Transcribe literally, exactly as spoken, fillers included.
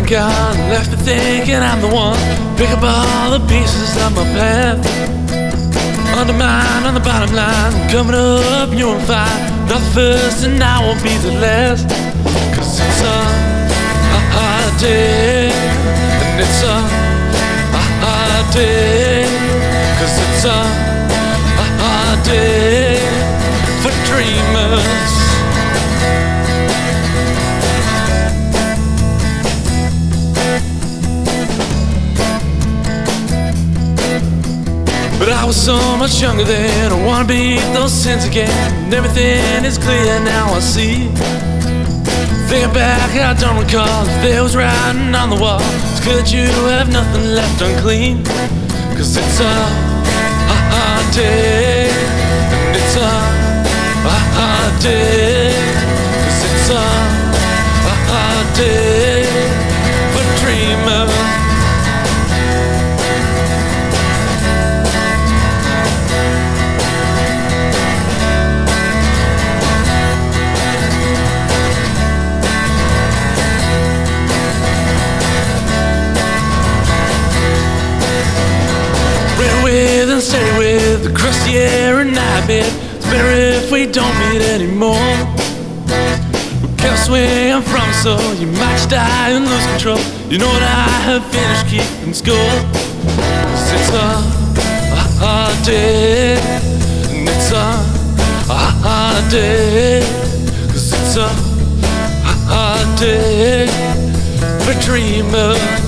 gone, left me thinking I'm the one. Pick up all the pieces of my path. Undermine on the bottom line, coming up, you'll find not the first and I won't be the last. Cause it's a, a hard day, and it's a, a hard day. Cause it's a, a hard day for dreamers. But I was so much younger then, I wanna beat those sins again. And everything is clear now I see. Thinking back, I don't recall if there was writing on the wall. Could you have nothing left unclean? Cause it's a, a hard day, and it's a, a hard day. Cause it's a, a hard day for dreamers. With and stay with the crusty air and night bed. It's better if we don't meet anymore. We can't swing from it, so you might just die and lose control. You know what, I have finished keeping score. Cause it's a, a hard day, and it's a, a hard day. Cause it's a, a hard day for dreamers.